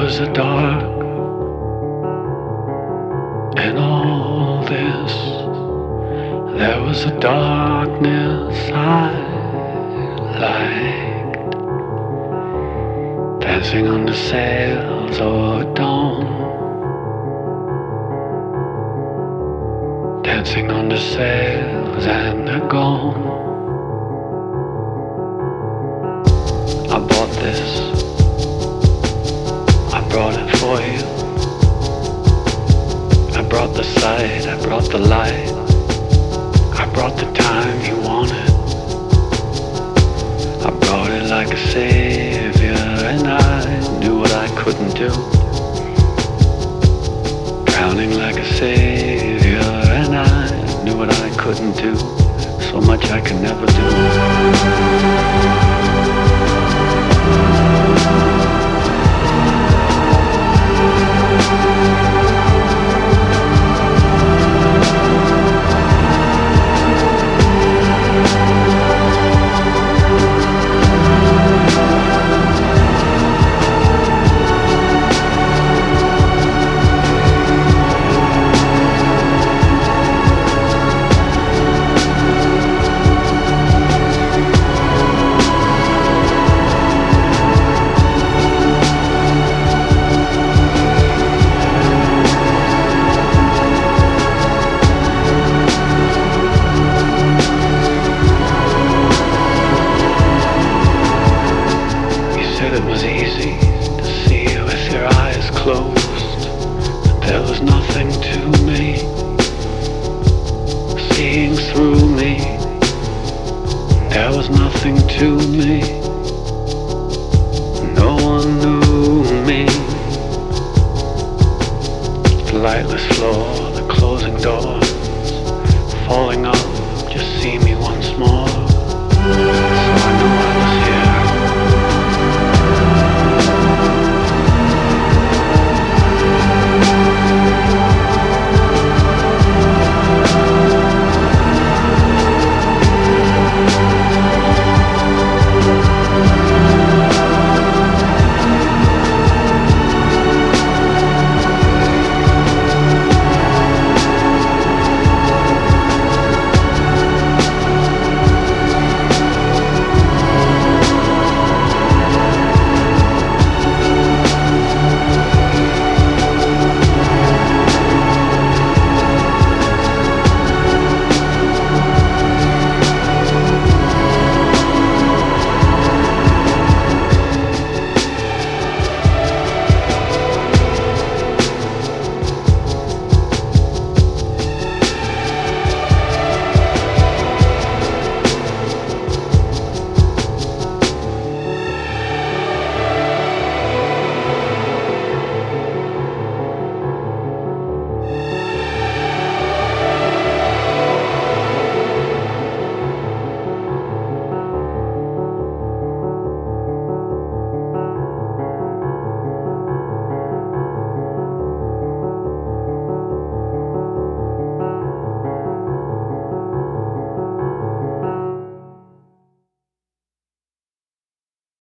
was a dark in all this. There was a darkness I liked, dancing on the sails of dawn, dancing on the sails and they're gone. I bought this, I brought it for you. I brought the sight, I brought the light, I brought the time you wanted. I brought it like a savior, and I knew what I couldn't do. Drowning like a savior, and I knew what I couldn't do. So much I could never do. It was easy to see with your eyes closed.